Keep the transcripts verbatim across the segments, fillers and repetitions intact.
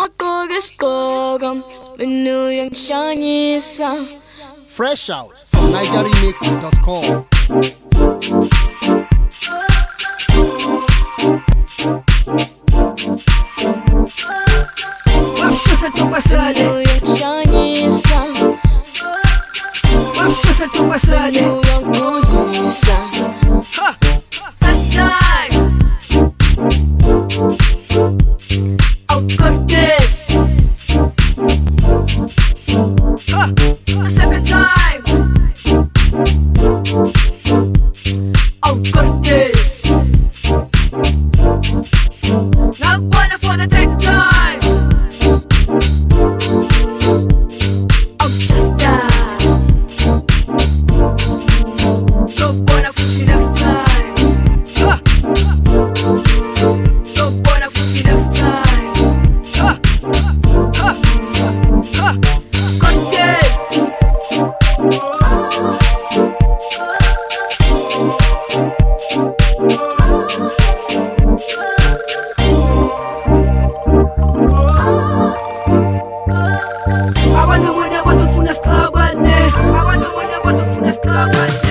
Fresh out from niger remix dot com. Wamshisa tupasane, wamshisa tupasane. Ha! First time. Oh goodness. Ha! Second time. Oh goodness. Not one for the third time. Oh just die. So wanna push you next time. Ha! So wanna push you next time. Ha! Ha! Ha! Goodness. I wonder when there was a fullest club one day. I wonder when there was a fullest club one day.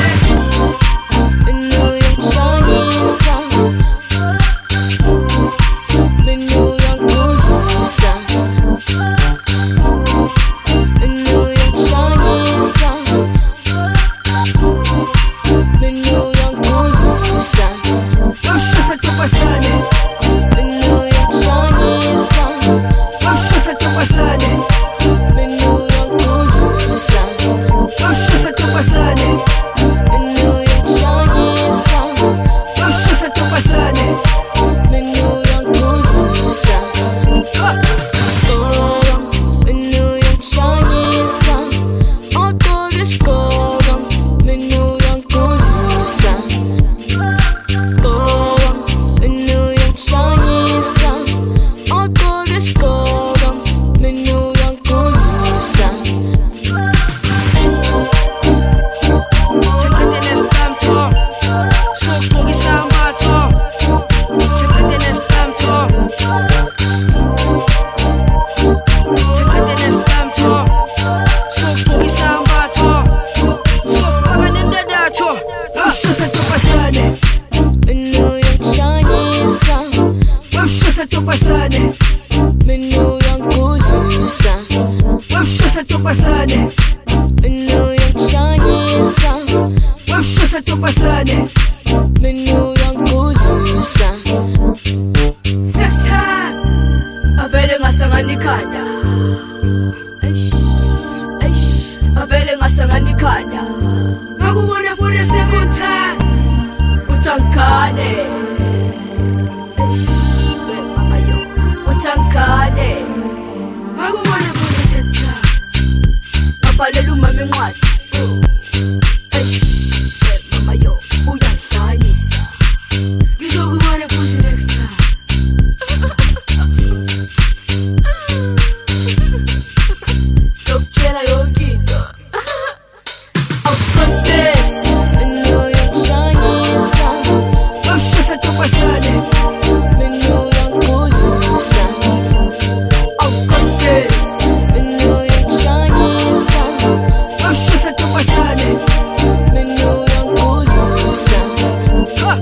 Wamshisa tupasane, wamshisa tupasane, wamshisa tupasane, wamshisa tupasane. Wamshisa tupasane, wamshisa tupasane, wamshisa tupasane, wamshisa tupasane. This time, avele ngasanganikanda. Eish, eish, avele ngasanganikanda. Ngakubona for the second time. Utankane. Eish, mama yo. Utankane. Ngakubona for the third time. Ngaphalela umama encwadi. Eish, mama yo. Uyangihlanyisa. Ngizokubona for the next time. Sokutshela yonke into. Oh goodness. Wamshisa tupasane. Oh goodness. Wamshisa tupasane. Ha!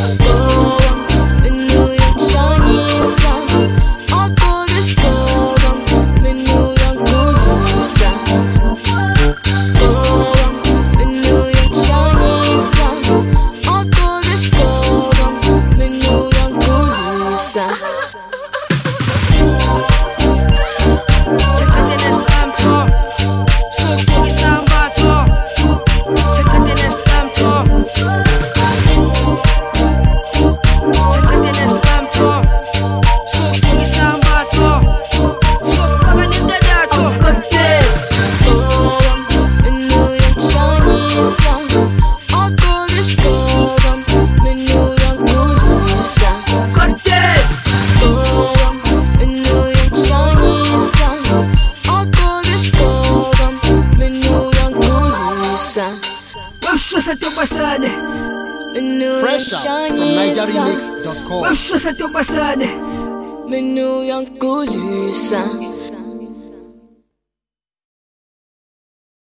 Wamshisa tupasane. Fresh out from niger remix dot com. Wamshisa tupasane. minnu yankulisa